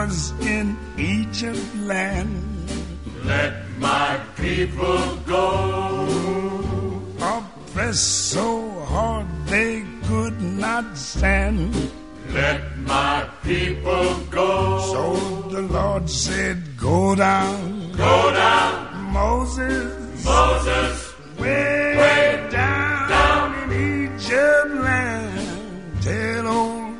was in Egypt land. Let my people go. Oppressed so hard they could not stand. Let my people go. So the Lord said, go down. Go down. Moses, way down in Egypt land. Tell old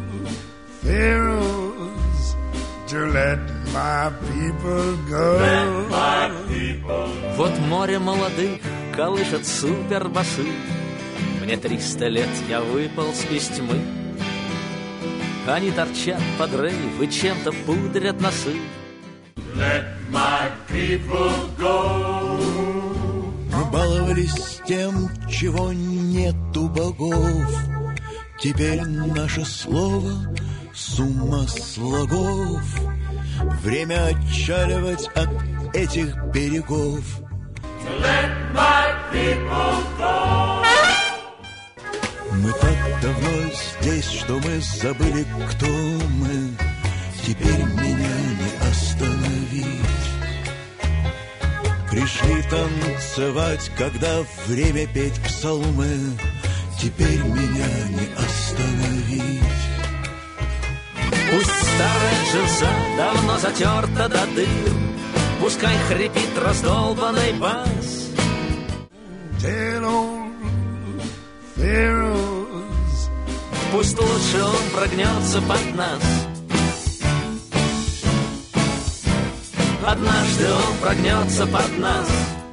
Pharaohs to let my people go. Let my people. Вот море молодых колышет супербасы. Мне 300 лет, я выполз из тьмы. Они торчат под рейв и чем-то пудрят носы. Let my people go. Мы баловались тем, чего нет у богов. Теперь наше слово сумма слогов. Время отчаливать от этих берегов. Let my people go. Мы так давно здесь, что мы забыли, кто мы. Теперь меня не остановить. Пришли танцевать, когда время петь псалмы. Теперь меня не остановить. Пусть старая джинса давно затерта до дыр. Пускай хрипит раздолбанный бас. Tell old Pharaohs. Пусть лучше он прогнется под нас. Однажды он прогнется под нас.